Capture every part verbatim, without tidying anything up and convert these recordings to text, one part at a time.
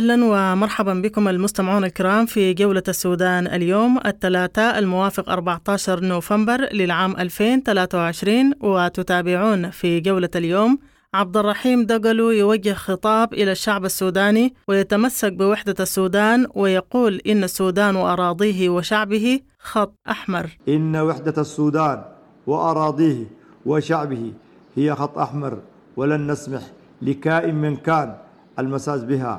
أهلا ومرحبا بكم المستمعون الكرام في جولة السودان اليوم الثلاثاء الموافق أربعة عشر نوفمبر للعام ألفين وثلاثة وعشرين، وتتابعون في جولة اليوم عبد الرحيم دقلو يوجه خطاب إلى الشعب السوداني ويتمسك بوحدة السودان، ويقول إن السودان وأراضيه وشعبه خط أحمر. إن وحدة السودان وأراضيه وشعبه هي خط أحمر، ولن نسمح لكائن من كان المساس بها.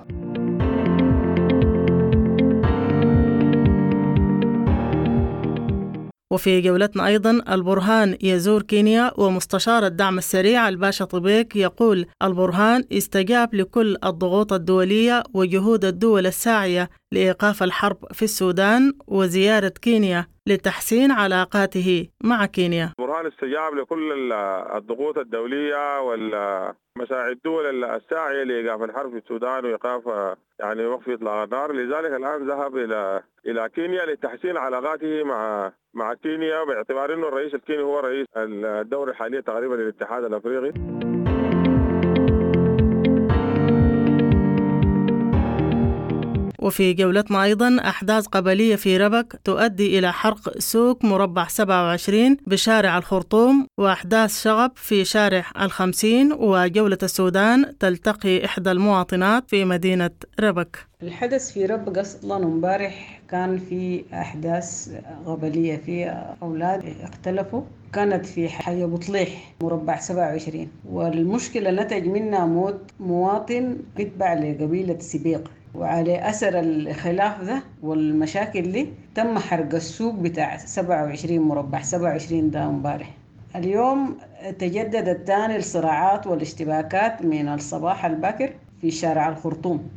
وفي جولتنا أيضا البرهان يزور كينيا، ومستشار الدعم السريع الباشا طبيك يقول البرهان استجاب لكل الضغوط الدولية وجهود الدول الساعية لإيقاف الحرب في السودان وزيارة كينيا لتحسين علاقاته مع كينيا. البرهان استجاب لكل الضغوط الدولية والمساعي الدول الساعية لإيقاف الحرب في السودان وإيقاف يعني وقف إطلاق النار، لذلك الآن ذهب إلى إلى كينيا لتحسين علاقاته مع مع كينيا، باعتبار إنه الرئيس الكيني هو رئيس الدورة الحالية تقريبا للاتحاد الأفريقي. وفي جولتنا أيضا أحداث قبلية في ربك تؤدي إلى حرق سوق مربع سبعة وعشرين بشارع الخرطوم، وأحداث شغب في شارع الخمسين. وجولة السودان تلتقي إحدى المواطنات في مدينة ربك. الحدث في ربك أصلا امبارح كان في أحداث قبلية، في أولاد اختلفوا، كانت في حي بطليح مربع سبعة وعشرين، والمشكلة نتج منها موت مواطن يتبع لقبيلة سبيق، وعلى أثر الخلاف ده والمشاكل دي تم حرق السوق بتاع سبعة وعشرين مربع سبعة وعشرين ده امبارح. اليوم تجددت تاني الصراعات والاشتباكات من الصباح الباكر في شارع الخرطوم.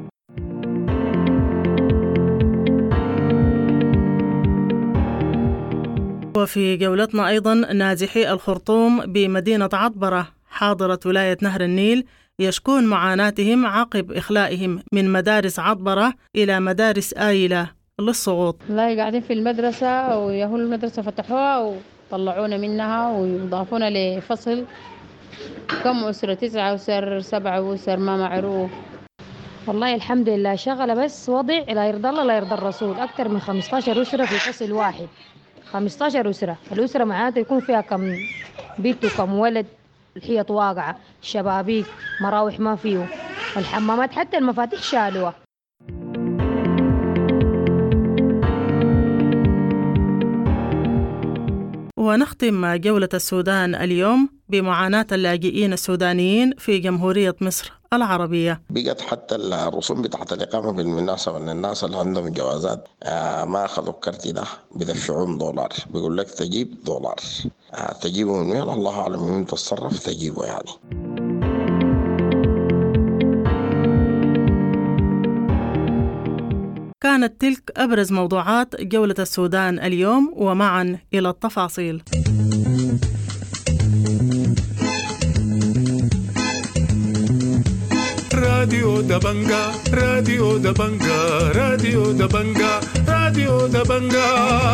وفي جولتنا أيضا نازحي الخرطوم بمدينة عطبرة حاضرة ولاية نهر النيل يشكون معاناتهم عقب إخلائهم من مدارس عطبرة إلى مدارس آيلة للسقوط. والله قاعدين في المدرسة ويهو المدرسة فتحوها وطلعونا منها ويضافونا لفصل كم أسرة، تسعة أسر سبعة أسر ما معروف. والله الحمد لله شغلة، بس وضع لا يرضى الله لا يرضى الرسول. أكثر من خمسة عشر أسرة في فصل واحد، خمسة عشر أسرة. الأسرة معناتها يكون فيها كم بيت وكم ولد، الحيط واقعة، الشبابيك مراوح ما فيه، والحمامات حتى المفاتيح شالوها. ونختم جولة السودان اليوم بمعاناة اللاجئين السودانيين في جمهورية مصر العربية. بقت حتى الرسوم بتاعت الإقامة بالمناسبة أن الناس اللي عندهم جوازات آه ما أخذوا الكرت ده بدفعون دولار، بيقول لك تجيب دولار، آه تجيبه من وين الله أعلم، من تتصرف تجيبه يعني. كانت تلك أبرز موضوعات جولة السودان اليوم، ومعا إلى التفاصيل. راديو دبنجا راديو دبنجا راديو دبنجا راديو دبنجا.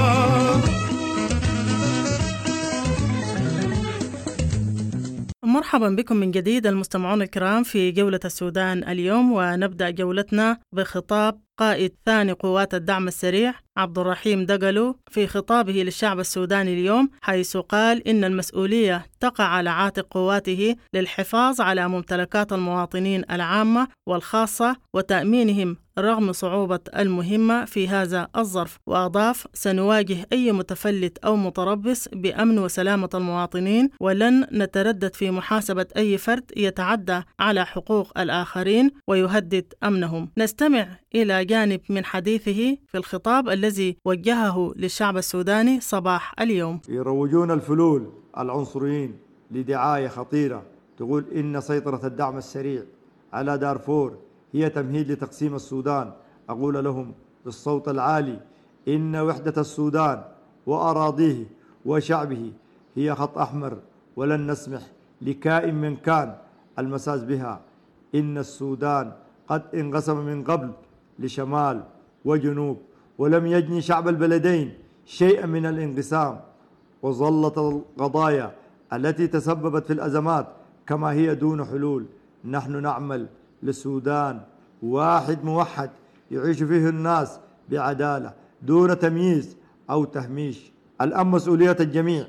مرحبا بكم من جديد المستمعون الكرام في جولة السودان اليوم، ونبدأ جولتنا بخطاب قائد ثاني قوات الدعم السريع عبد الرحيم دقلو في خطابه للشعب السوداني اليوم، حيث قال إن المسؤولية تقع على عاتق قواته للحفاظ على ممتلكات المواطنين العامة والخاصة وتأمينهم رغم صعوبة المهمة في هذا الظرف. وأضاف: سنواجه أي متفلت أو متربص بأمن وسلامة المواطنين، ولن نتردد في محاسبة أي فرد يتعدى على حقوق الآخرين ويهدد أمنهم. نستمع إلى جانب من حديثه في الخطاب الذي وجهه للشعب السوداني صباح اليوم. يروجون الفلول العنصريين لدعاية خطيرة تقول إن سيطرة الدعم السريع على دارفور هي تمهيد لتقسيم السودان. أقول لهم بالصوت العالي إن وحدة السودان وأراضيه وشعبه هي خط أحمر، ولن نسمح لكائن من كان المساس بها. إن السودان قد انقسم من قبل لشمال وجنوب، ولم يجني شعب البلدين شيئا من الانقسام، وظلت القضايا التي تسببت في الأزمات كما هي دون حلول. نحن نعمل للسودان واحد موحد يعيش فيه الناس بعدالة دون تمييز أو تهميش. الأمن مسؤولية الجميع،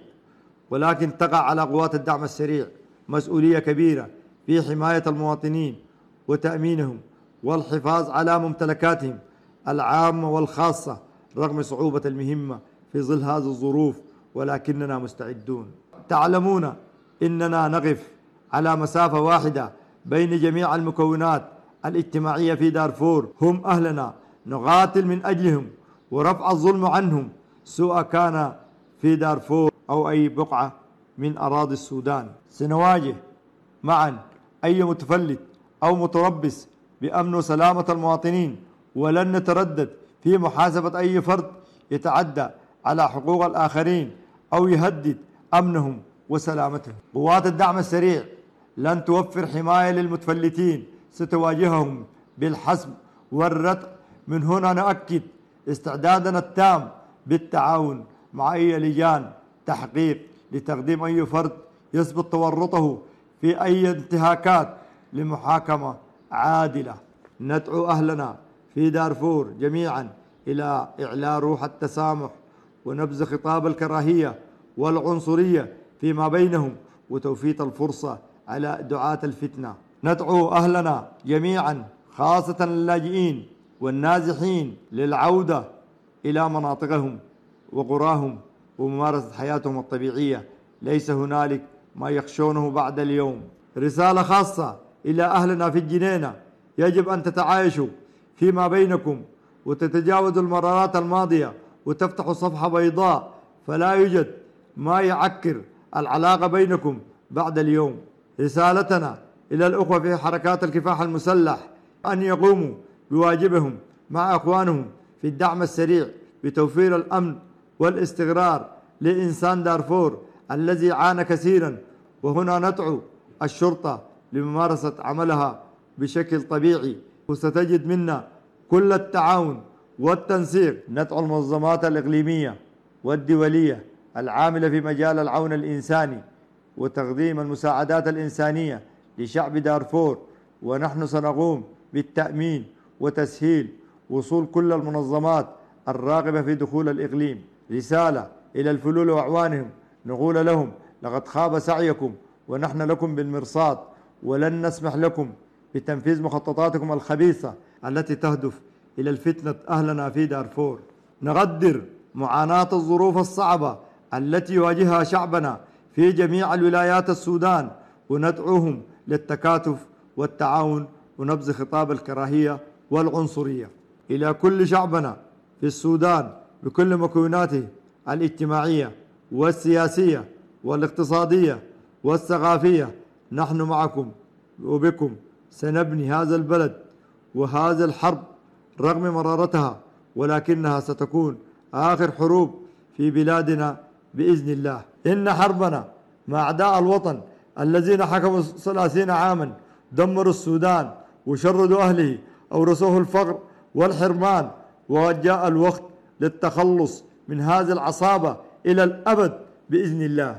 ولكن تقع على قوات الدعم السريع مسؤولية كبيرة في حماية المواطنين وتأمينهم والحفاظ على ممتلكاتهم العامة والخاصة رغم صعوبة المهمة في ظل هذه الظروف، ولكننا مستعدون. تعلمون إننا نقف على مسافة واحدة بين جميع المكونات الاجتماعية في دارفور، هم أهلنا، نقاتل من أجلهم ورفع الظلم عنهم سواء كان في دارفور أو أي بقعة من أراضي السودان. سنواجه معا أي متفلت أو متربص بأمن وسلامة المواطنين، ولن نتردد في محاسبة أي فرد يتعدى على حقوق الآخرين أو يهدد أمنهم وسلامتهم. قوات الدعم السريع لن توفر حماية للمتفلتين، ستواجههم بالحسم والردع. من هنا نؤكد استعدادنا التام بالتعاون مع أي لجان تحقيق لتقديم أي فرد يثبت تورطه في أي انتهاكات لمحاكمة عادلة. ندعو أهلنا في دارفور جميعا إلى إعلاء روح التسامح ونبذ خطاب الكراهية والعنصرية فيما بينهم وتوفيت الفرصة على دعاة الفتنة. ندعو أهلنا جميعا خاصة اللاجئين والنازحين للعودة إلى مناطقهم وقراهم وممارسة حياتهم الطبيعية، ليس هنالك ما يخشونه بعد اليوم. رسالة خاصة إلى أهلنا في الجنينة، يجب أن تتعايشوا فيما بينكم وتتجاوزوا المرارات الماضية وتفتحوا صفحة بيضاء، فلا يوجد ما يعكر العلاقة بينكم بعد اليوم. رسالتنا إلى الأخوة في حركات الكفاح المسلح أن يقوموا بواجبهم مع أخوانهم في الدعم السريع بتوفير الأمن والاستقرار لإنسان دارفور الذي عانى كثيرا. وهنا ندعو الشرطة لممارسة عملها بشكل طبيعي، وستجد منا كل التعاون والتنسيق. ندعو المنظمات الإقليمية والدولية العاملة في مجال العون الإنساني وتقديم المساعدات الإنسانية لشعب دارفور، ونحن سنقوم بالتأمين وتسهيل وصول كل المنظمات الراغبة في دخول الإقليم. رسالة إلى الفلول وأعوانهم، نقول لهم لقد خاب سعيكم ونحن لكم بالمرصاد، ولن نسمح لكم بتنفيذ مخططاتكم الخبيثة التي تهدف إلى الفتنة أهلنا في دارفور. نقدر معاناة الظروف الصعبة التي يواجهها شعبنا في جميع الولايات السودان، وندعوهم للتكاتف والتعاون ونبذ خطاب الكراهية والعنصرية. إلى كل شعبنا في السودان بكل مكوناته الاجتماعية والسياسية والاقتصادية والثقافية، نحن معكم وبكم سنبني هذا البلد وهذه الحرب رغم مرارتها، ولكنها ستكون آخر حروب في بلادنا بإذن الله. إن حربنا مع أعداء الوطن الذين حكموا ثلاثين عاما دمروا السودان وشردوا أهله أورثوه الفقر والحرمان، وقد جاء الوقت للتخلص من هذه العصابة إلى الأبد بإذن الله.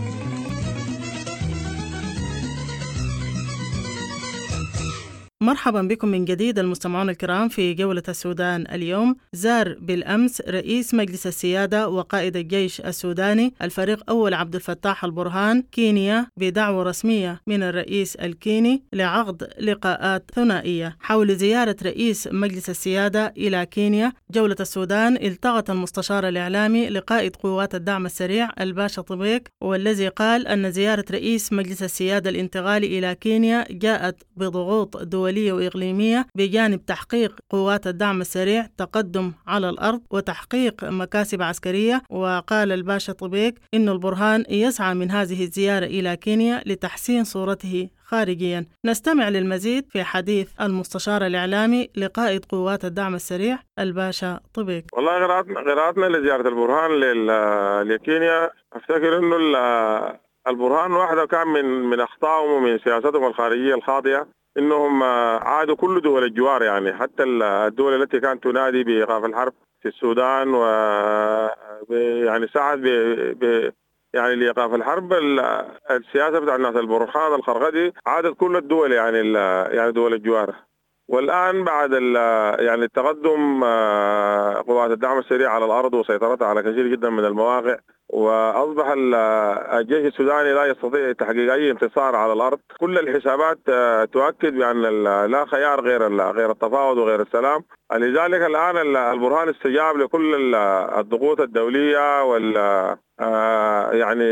مرحبا بكم من جديد المستمعون الكرام في جولة السودان اليوم. زار بالأمس رئيس مجلس السيادة وقائد الجيش السوداني الفريق أول عبد الفتاح البرهان كينيا بدعوة رسمية من الرئيس الكيني لعقد لقاءات ثنائية حول زيارة رئيس مجلس السيادة إلى كينيا. جولة السودان التقط المستشار الإعلامي لقائد قوات الدعم السريع الباشا طبيق، والذي قال أن زيارة رئيس مجلس السيادة الانتقالي إلى كينيا جاءت بضغوط دولية وإقليمية بجانب تحقيق قوات الدعم السريع تقدم على الأرض وتحقيق مكاسب عسكرية. وقال الباشا طبيق إن البرهان يسعى من هذه الزيارة إلى كينيا لتحسين صورته خارجيا. نستمع للمزيد في حديث المستشار الإعلامي لقائد قوات الدعم السريع الباشا طبيق. والله قراءتنا قراءتنا لزيارة البرهان لكينيا، أفتكر إنه البرهان واحدة كان من من أخطائهم ومن سياستهم الخارجية الخاطئة إنهم عادوا كل دول الجوار، يعني حتى الدول التي كانت تنادي بإيقاف الحرب في السودان و يعني ساعد ب... ب... يعني لإيقاف الحرب. السياسة بتاع الناس البرهان الخرقدي عادت كل الدول، يعني ال... يعني دول الجوار، والآن بعد يعني التقدم قوات الدعم السريع على الأرض وسيطرتها على كثير جدا من المواقع، وأصبح الجيش السوداني لا يستطيع تحقيق أي انتصار على الأرض. كل الحسابات تؤكد بأن لا خيار غير غير التفاوض وغير السلام. لذلك الآن البرهان استجاب لكل الضغوط الدولية وال يعني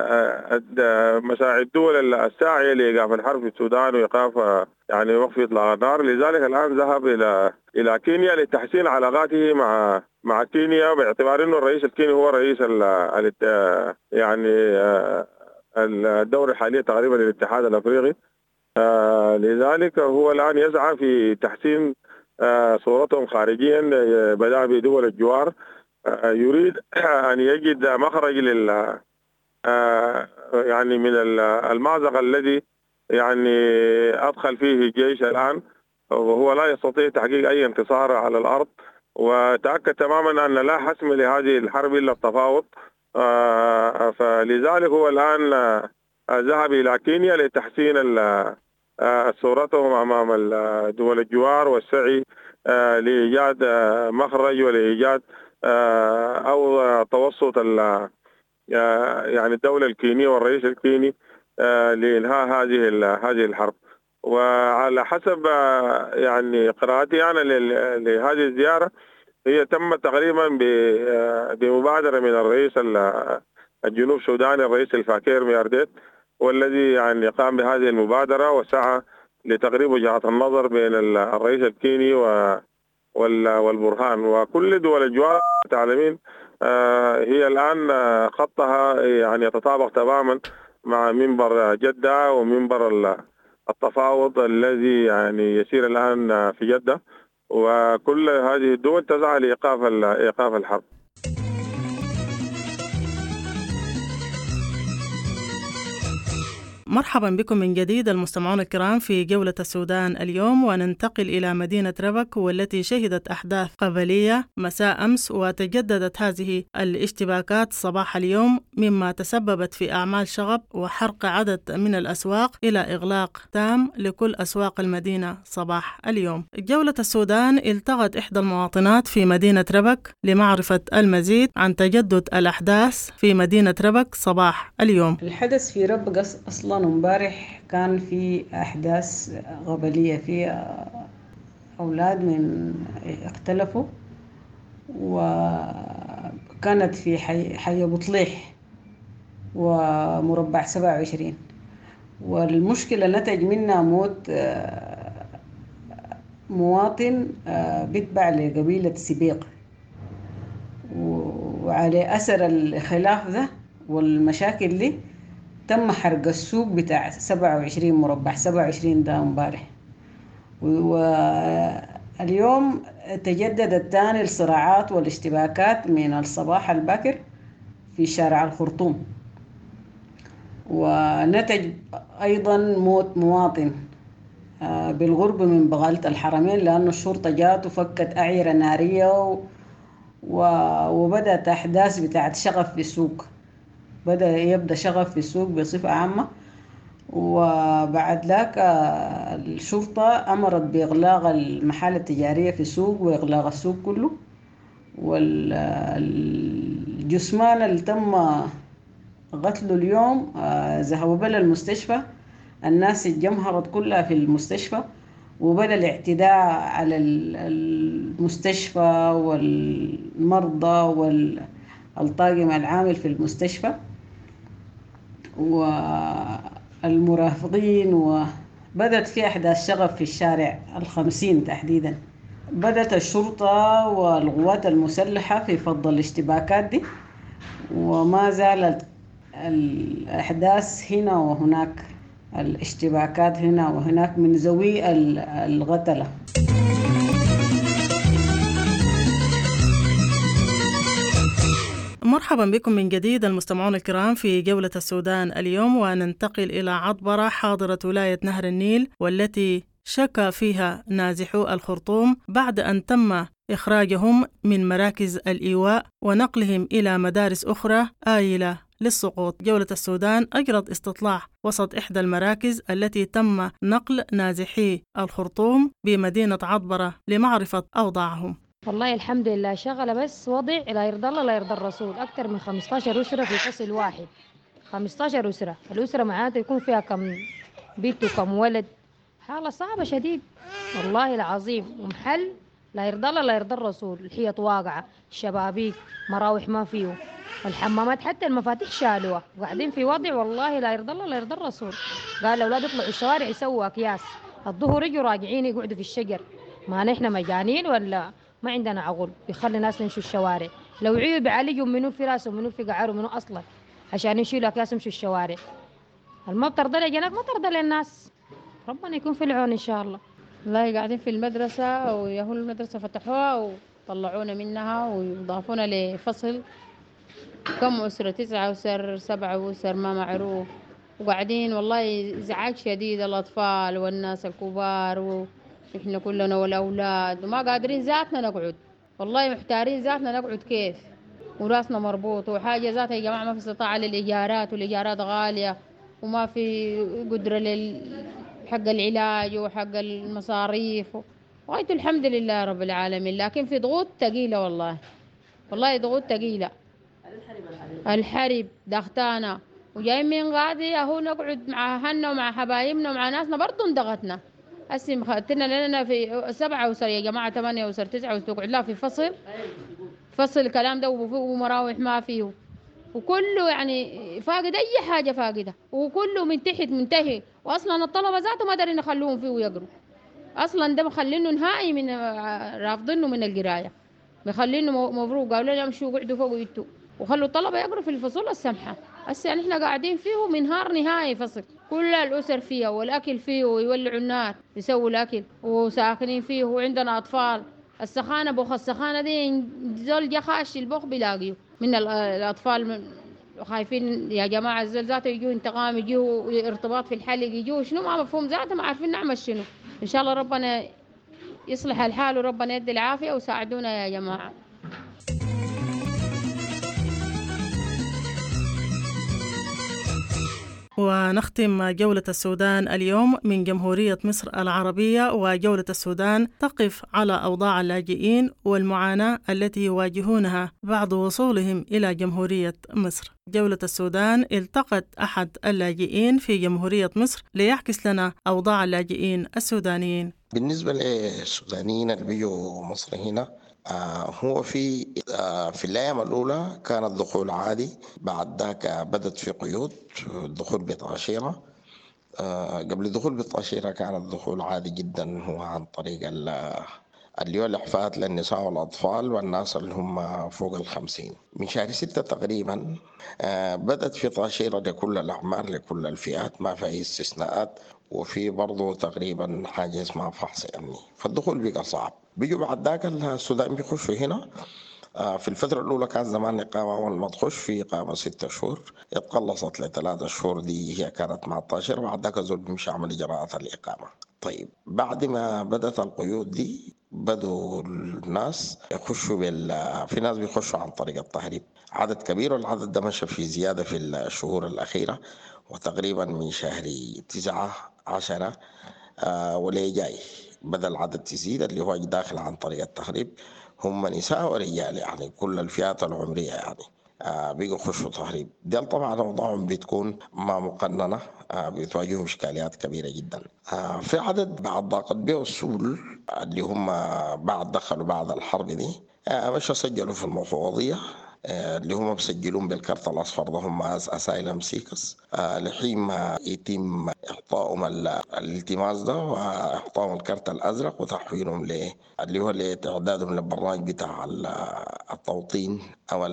مساعي الدول الساعية لإيقاف الحرب في السودان وإيقاف يعني وقف إطلاق النار. لذلك الآن ذهب إلى إلى كينيا لتحسين علاقاته مع مع كينيا، باعتبار إنه الرئيس الكيني هو رئيس ال يعني الدورة الحالية تقريبا للاتحاد الأفريقي. لذلك هو الآن يسعى في تحسين صورتهم خارجيا، بدأ بدول الجوار. يريد أن يجد مخرج لل يعني من المأزق الذي يعني أدخل فيه الجيش الآن، وهو لا يستطيع تحقيق أي انتصار على الأرض. وتأكد تماما أن لا حسم لهذه الحرب إلا التفاوض. فلذلك هو الآن ذهب إلى كينيا لتحسين صورتهم أمام دول الجوار والسعي لإيجاد مخرج ولإيجاد أو توسط يعني الدولة الكينية والرئيس الكيني لإنهاء هذه هذه الحرب. وعلى حسب يعني قراءتي أنا لهذه الزيارة، هي تمت تقريبا بمبادرة من الرئيس الجنوب السوداني الرئيس الفاكير ميارديت، والذي يعني قام بهذه المبادرة وسعى لتقريب وجهات النظر بين الرئيس الكيني والبرهان. وكل دول الجوار تعلمين هي الآن خطها يعني يتطابق تماما مع منبر جدة ومنبر التفاوض الذي يعني يسير الآن في جدة، وكل هذه الدول تسعى لإيقاف إيقاف الحرب. مرحبا بكم من جديد المستمعون الكرام في جولة السودان اليوم، وننتقل إلى مدينة ربك، والتي شهدت أحداث قبلية مساء أمس، وتجددت هذه الاشتباكات صباح اليوم، مما تسببت في أعمال شغب وحرق عدد من الأسواق إلى إغلاق تام لكل أسواق المدينة صباح اليوم. جولة السودان التقت إحدى المواطنات في مدينة ربك لمعرفة المزيد عن تجدد الأحداث في مدينة ربك صباح اليوم. الحدث في ربك أصلاً امبارح كان في أحداث قبلية، في أولاد من اختلفوا، وكانت في حي, حي بطليح ومربع سبعة وعشرين، والمشكلة نتج منها موت مواطن بيتبع لقبيلة سبيق. وعلى أثر الخلاف ده والمشاكل دي تم حرق السوق بتاع سبعة وعشرين مربع سبعة وعشرين ده امبارح. واليوم تجددت تاني الصراعات والاشتباكات من الصباح الباكر في شارع الخرطوم، ونتج أيضا موت مواطن بالغرب من بغالة الحرمين، لأن الشرطة جات وفكت أعيرة نارية، وبدأت أحداث بتاعت شغف في السوق، بدأ يبدأ شغف في السوق بصفة عامة. وبعد ذاك الشرطة أمرت بإغلاق المحال التجارية في السوق وإغلاق السوق كله. والجثمان اللي تم قتله اليوم ذهبوا بلا المستشفى، الناس اتجمهرت كلها في المستشفى، وبدأ الاعتداء على المستشفى والمرضى والطاقم العامل في المستشفى والمرافقين. وبدت في أحداث شغب في الشارع الخمسين تحديدا. بدت الشرطة والقوات المسلحة في فض الاشتباكات دي، وما زالت الأحداث هنا وهناك، الاشتباكات هنا وهناك من ذوي القتلة. مرحبا بكم من جديد المستمعون الكرام في جولة السودان اليوم، وننتقل إلى عطبرة حاضرة ولاية نهر النيل، والتي شكى فيها نازحو الخرطوم بعد أن تم إخراجهم من مراكز الإيواء ونقلهم إلى مدارس أخرى آيلة للسقوط. جولة السودان أجرت استطلاع وسط إحدى المراكز التي تم نقل نازحي الخرطوم بمدينة عطبرة لمعرفة أوضاعهم. والله الحمد لله شغلة، بس وضع لا يرضى الله لا يرضى الرسول. أكثر من خمسة عشر أسرة في فصل واحد، خمسة عشر أسرة. الأسرة معناته يكون فيها كم بيت وكم ولد. حالة صعبة شديد والله العظيم. ومحل لا يرضى الله لا يرضى الرسول. الحيط واقعة، الشبابيك مراوح ما فيه، والحمامات حتى المفاتيح شالوها. وقاعدين في وضع والله لا يرضى الله لا يرضى الرسول. قال الأولاد يطلعوا الشوارع يسووا أكياس، الظهر يجوا راجعين يقعدوا في الشجر. ما نحن مجانين ولا ما عندنا عقل بيخلي الناس يمشوا الشوارع؟ لو عيوا بيعالجوا منو في راسهم منو في قعرهم منو أصلا عشان يشيلوا أكياس يمشوا الشوارع. ما بترضى لجنات ما ترضى للناس. ربنا يكون في العون إن شاء الله. والله قاعدين في المدرسة ويهول المدرسة فتحوها وطلعونا منها ويضافونا لفصل كم أسرة، تسعة أسر سبعة أسر ما معروف. وقاعدين والله إزعاج شديد، الأطفال والناس الكبار وإحنا كلنا والأولاد، وما قادرين ذاتنا نقعد. والله محتارين ذاتنا نقعد كيف، وراسنا مربوط وحاجة ذاتها. يا جماعة ما في استطاعة للإيجارات، والإيجارات غالية، وما في قدرة لل حق العلاج وحق المصاريف. وغاية الحمد لله رب العالمين، لكن في ضغوط ثقيلة والله والله ضغوط ثقيلة. الحرب ضغطانا، وجايين من غادي اهو نقعد مع اهلنا ومع حبايبنا ومع ناسنا برضو انضغطنا. هسه مخدتنا لنا في سبعة أسر يا جماعة، ثمانية أسر، تسعة أسر، تقعد لا في فصل فصل الكلام ده، ومراوح ما فيه، وكله يعني فاقد أي حاجة فاقدة، وكله من تحت منتهي. وأصلا الطلبة ذاته ما دارين نخلوهم فيه ويقروا أصلا. ده مخلينه نهائي من رافضينه من القراية، مخلينه مبروك. قالوا لنا امشوا قعدوا فوق ويتوا وخلوا الطلبة يقروا في الفصول السمحة. هسه يعني احنا قاعدين فيه من نهار نهائي فصل، كل الأسر فيها والأكل فيه، ويولعوا النار يسووا الأكل وساكنين فيه، وعندنا أطفال. السخانة بوخ السخانة دي زول جا خاش البوخ بيلاقيه من الأطفال. خايفين يا جماعة الزول ذاته يجوا انتقام، يجوا ارتباط في الحلق، يجوا شنو ما مفهوم ذاته، ما عارفين نعمل شنو. إن شاء الله ربنا يصلح الحال وربنا يدي العافية وساعدونا يا جماعة. ونختم جولة السودان اليوم من جمهورية مصر العربية. وجولة السودان تقف على أوضاع اللاجئين والمعاناة التي يواجهونها بعد وصولهم إلى جمهورية مصر. جولة السودان التقت أحد اللاجئين في جمهورية مصر ليعكس لنا أوضاع اللاجئين السودانيين. بالنسبة للسودانيين اللي بيجوا مصر هنا، آه هو في آه في الأيام الأولى كان الدخول عادي، بعد ذاك بدت في قيود الدخول بتأشيرة. آه قبل الدخول بالتأشيرة كان الدخول عادي جدا، هو عن طريق اللي هو الإعفاءات للنساء والأطفال والناس اللي هم فوق الخمسين. من شهر ستة تقريبا آه بدت في تأشيرة لكل الأعمار لكل الفئات، ما في أي استثناءات، وفي برضه تقريبا حاجة اسمها فحص يعني. فالدخول بقى صعب. بيجوا بعد ذاك السودان بيخشوا هنا. في الفترة الأولى كان زمان إقامة، أول ما تخش في إقامة ستة شهور، اتقلصت لثلاثة شهور، دي هي كانت مع التأشيرة. بعد ذاك الزول بيمشي عمل إجراءات الإقامة. طيب بعد ما بدأت القيود دي بدوا الناس يخشوا بال في ناس بيخشوا عن طريق التهريب، عدد كبير، والعدد ده مشى في زيادة في الشهور الأخيرة. وتقريبا من شهر تسعة عشرة آه ولي جاي بدأ العدد تزيد، اللي هو داخل عن طريق التهريب هم نساء ورجال، يعني كل الفئات العمرية يعني آه بيجوا يخشوا تهريب. ديل طبعا أوضاعهم بتكون ما مقننة، آه بتواجههم إشكاليات كبيرة جدا. آه في عدد بعد ضاقت به السول اللي هم بعد دخلوا بعد الحرب دي، آه مش سجلوا في المفوضية اللي هم مسجلون بالكارت الأصفر، ده هم أسايلم سيكس. لحين ما يتم إعطائهم الالتماس ده وإعطائهم الكارت الأزرق وتحويلهم ل اللي هو لإعدادهم للبرنامج بتاع التوطين أو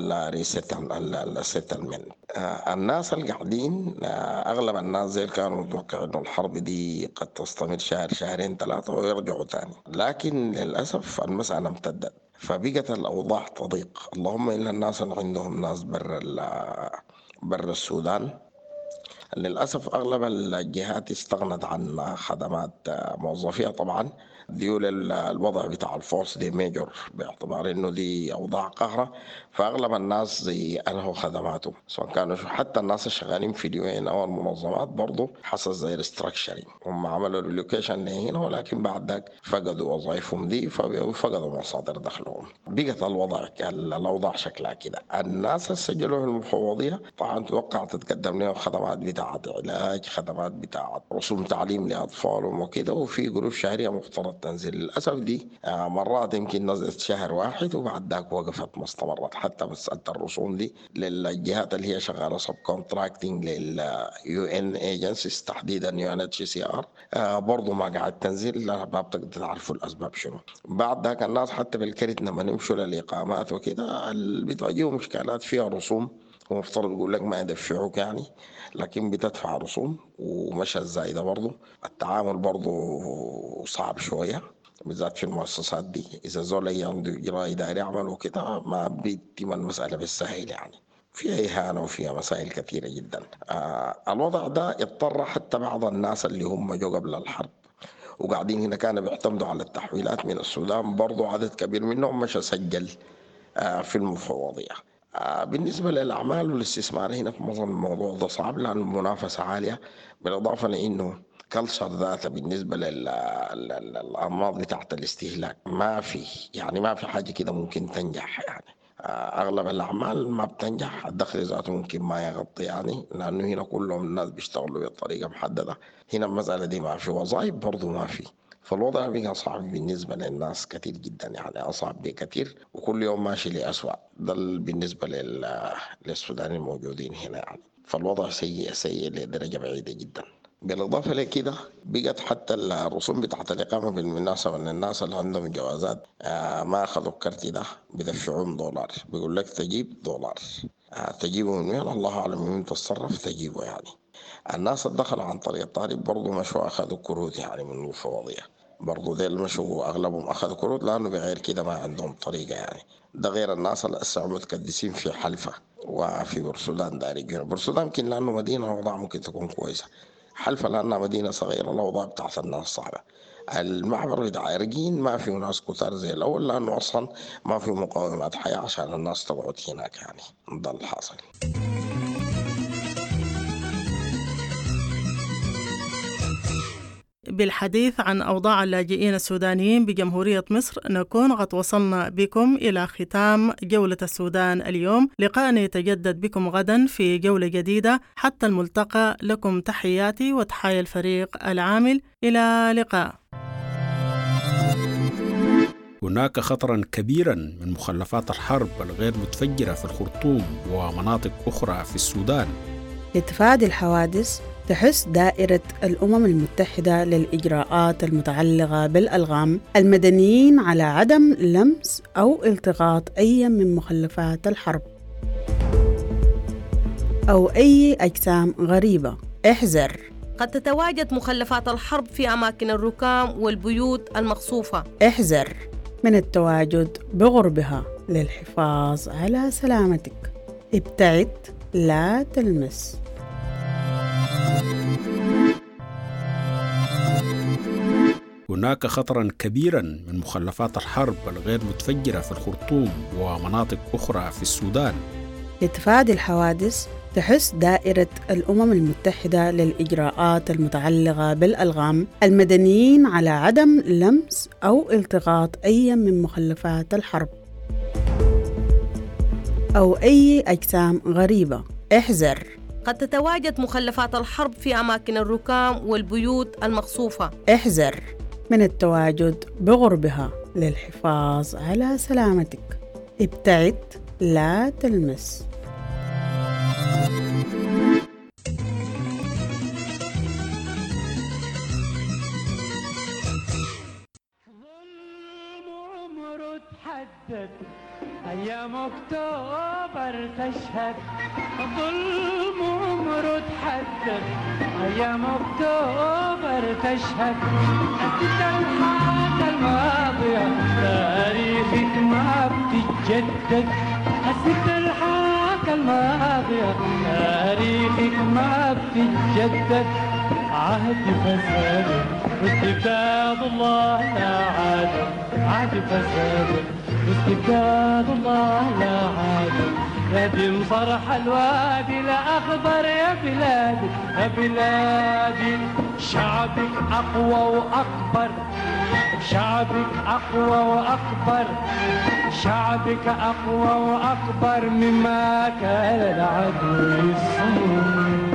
الريسيتلمنت. الناس اللي قاعدين أغلب الناس زي كانوا متوقعين إنه الحرب دي قد تستمر شهر شهرين ثلاثة ويرجعوا تاني، لكن للأسف المسألة امتدت، فبقت الأوضاع تضيق. اللهم إلا الناس اللي عندهم ناس برا برا السودان، للأسف أغلب الجهات استغنت عن خدمات موظفيها. طبعا ديول الوضع بتاع الفورس دي ميجور باعتبار انه دي اوضاع قهرة، فاغلب الناس زي انهوا خدماتهم سواء كانوا حتى الناس الشغالين في ديوين او المنظمات برضو حصل زي ريستراكشرنج. هم عملوا ريلوكيشن لهنا ولكن بعد ذاك فقدوا وظائفهم دي ففقدوا مصادر دخلهم. بقت الوضع الاوضاع شكلها كده. الناس اللي سجلوا المفوضيه طبعا توقع تتقدم لهم خدمات بتاعه علاج، خدمات بتاعه رسوم تعليم لاطفالهم وكده، وفي قروش شهريه مفترض تنزل. للأسف دي مرات يمكن نزلت شهر واحد وبعد ذاك وقفت ما استمرت. حتى مسألة الرسوم دي للجهات اللي هي شغالة سب كونتراكتنج لليو ان ايجنسيز تحديدا يو ان اتش سي ار برضه ما قاعد تنزل، لا ما بتقدر تعرفوا الأسباب شنو. بعد ذاك الناس حتى بالكرت لما نمشوا للإقامات وكده بتواجهوا مشكلات فيها رسوم، ومفترض يقول لك ما يدفعوك يعني، لكن بتدفع رسوم ومشى الزايدة. برضو التعامل برضو صعب شوية بالذات في المؤسسات دي. إذا زول عنده إجراء إداري عمله كده ما بيتم المسألة بالسهل يعني، فيها إهانة وفيها مسائل كثيرة جدا. آه الوضع ده اضطر حتى بعض الناس اللي هم جو قبل الحرب وقاعدين هنا كانوا بيعتمدوا على التحويلات من السودان، برضو عدد كبير منهم مش سجل آه في المفوضية. بالنسبة للأعمال والاستثمار هنا في مصر الموضوع ده صعب لأن المنافسة عالية، بالإضافة لأنه كلتشر ذاته بالنسبة للأنماط بتاعت الاستهلاك ما في يعني ما في حاجة كده ممكن تنجح يعني. أغلب الأعمال ما بتنجح، الدخل ذاته ممكن ما يغطي يعني، لأنه هنا كلهم الناس بيشتغلوا بطريقة محددة. هنا المسألة دي ما في وظائف برضو ما في، فالوضع بقى صعب بالنسبة للناس كتير جدا يعني، أصعب بكتير وكل يوم ماشي لأسوأ. ده بالنسبة للسودان الموجودين هنا يعني، فالوضع سيء سيء لدرجة بعيدة جدا. بالإضافة لكده بقت حتى الرسوم بتاعت الإقامة بالمناسبة أن الناس اللي عندهم جوازات ما أخذوا الكارت ده بدفعون دولار، بيقول لك تجيب دولار، تجيبه من وين الله أعلم من تتصرف تجيبه يعني. الناس اللي دخلوا عن طريق الطالب برضو مشوا أخذوا كروت يعني من المفوضية، برضو ديل مشوا أغلبهم أخذوا كروت لأنه بغير كده ما عندهم طريقة يعني. ده غير الناس اللي أسعوا متكدسين في حلفة وفي بورسودان داري جنوب بورسودان، يمكن لأنه مدينة الأوضاع ممكن تكون كويسة. حلفة لأنها مدينة صغيرة الأوضاع بتاعت الناس صعبة. المعبر بتاع عرقين ما في ناس كتار زي الأول لأنه أصلا ما في مقومات حياة عشان الناس تقعد هناك يعني. ده الحاصل. بالحديث عن أوضاع اللاجئين السودانيين بجمهورية مصر نكون قد وصلنا بكم إلى ختام جولة السودان اليوم. لقاءنا يتجدد بكم غدا في جولة جديدة. حتى الملتقى لكم تحياتي وتحايا الفريق العامل. إلى لقاء. هناك خطرا كبيرا من مخلفات الحرب الغير متفجرة في الخرطوم ومناطق أخرى في السودان. لتفادي الحوادث تحث دائرة الأمم المتحدة للإجراءات المتعلقة بالألغام المدنيين على عدم لمس أو التقاط أي من مخلفات الحرب أو أي أجسام غريبة. احذر، قد تتواجد مخلفات الحرب في أماكن الركام والبيوت المقصوفة. احذر من التواجد بقربها للحفاظ على سلامتك. ابتعد، لا تلمس. هناك خطرا كبيرا من مخلفات الحرب الغير متفجرة في الخرطوم ومناطق أخرى في السودان. لتفادي الحوادث تحث دائرة الأمم المتحدة للإجراءات المتعلقة بالألغام المدنيين على عدم لمس أو التقاط أي من مخلفات الحرب أو أي أجسام غريبة. احذر، قد تتواجد مخلفات الحرب في أماكن الركام والبيوت المقصوفة. احذر من التواجد بقربها للحفاظ على سلامتك. ابتعد، لا تلمس. أيام أكتوبر تشهد ظلم عمره تحدد. أيام أكتوبر تشهد أنت الحاجة الماضية تاريخك ما بتتجدد. أنت الحاجة الماضية تاريخك ما ما بتتجدد عهد فساد واستبداد الله لا عاد عهد فساد واستبداد الله لا عاد يا دي مصرح الوادي الأخضر يا بلادي يا بلادي شعبك أقوى وأكبر شعبك أقوى وأكبر شعبك أقوى وأكبر مما كان العدو يصور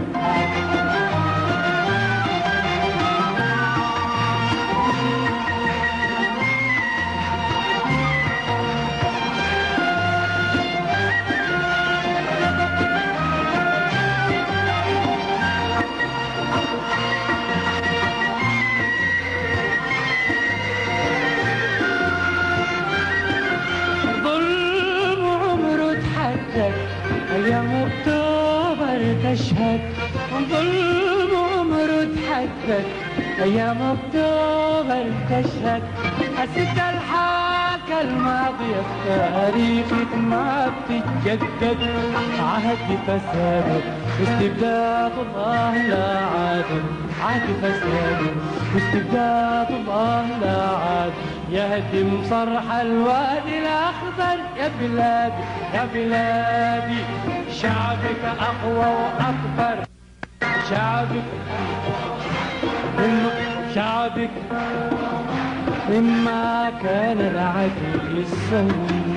أيام أكتوبر تشهد ظلم عمره تحدد أيام أكتوبر تشهد أسد الحاكة الماضية في تاريخك ما بتتجدد عهد فساد واستبداد الله لا عادل عهد فساد واستبداد الله لا عادل يهدم صرح الوادي الأخضر يا بلادي يا بلادي شعبك أقوى وأكبر شعبك شعبك مما كان العدو يسوي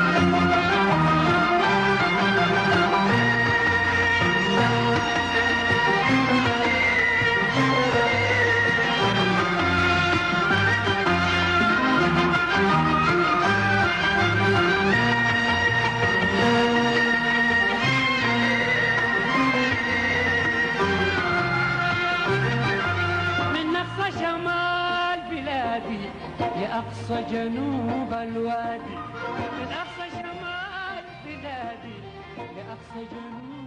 أقصى جنوب الوادي من أقصى شمال بلادي لأقصى جنوب